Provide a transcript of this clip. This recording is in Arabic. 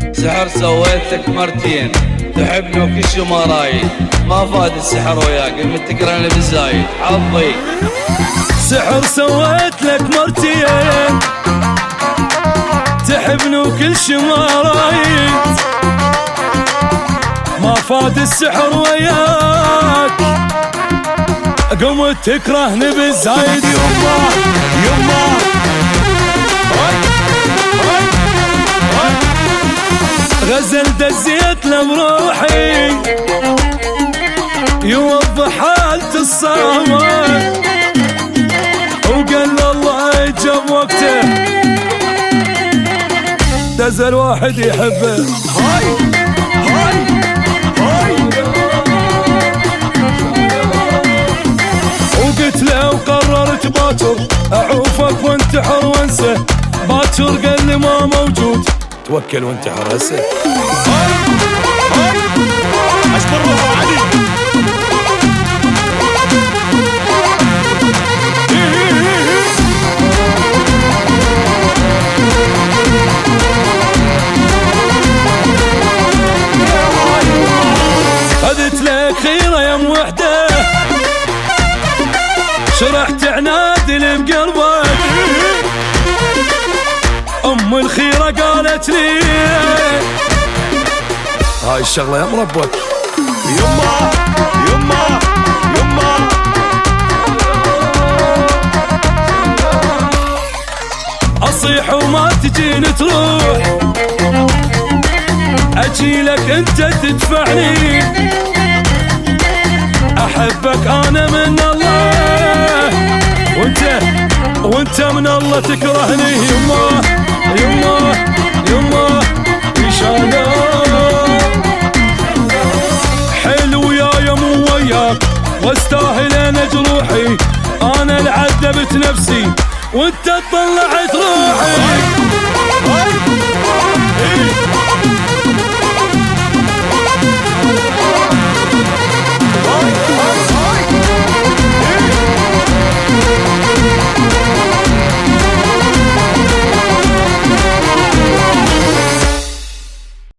سحر سويتك مرتين، تحبني وكل شي ما رايد، ما فاد السحر وياك متكرهني بالزايد حظي. سحر سويت لك مرتين، تحبني وكل شي ما رايد، ما فاد السحر وياك قمت تكرهني بالزايد. يما يما غزل دزيت لمروحي يوضح حالة الصامت، وقال الله يجب وقته دز الواحد يحبه. هاي هاي هاي وقلت له وقررت باكر اعوفك وانتحر وانسى، باكر قال لي ما موجود توكل وانتحر هسه. هاي هاي اشكر الله عليك. خذت لك خيرة يا ام وحدة، شرحت عنادي بقلبك، ام الخيرة قالت لي هاي الشغلة يا مربك. يما يما يما اصيح وما تجيني تروح، اجيلك انت تدفعني، احبك انا من الله، وانت من الله تكرهني. يما يما يما يشانا حلو يا يمو وياك، واستاهل انا جروحي، انا اللي عذبت نفسي وانت طلعت روحي.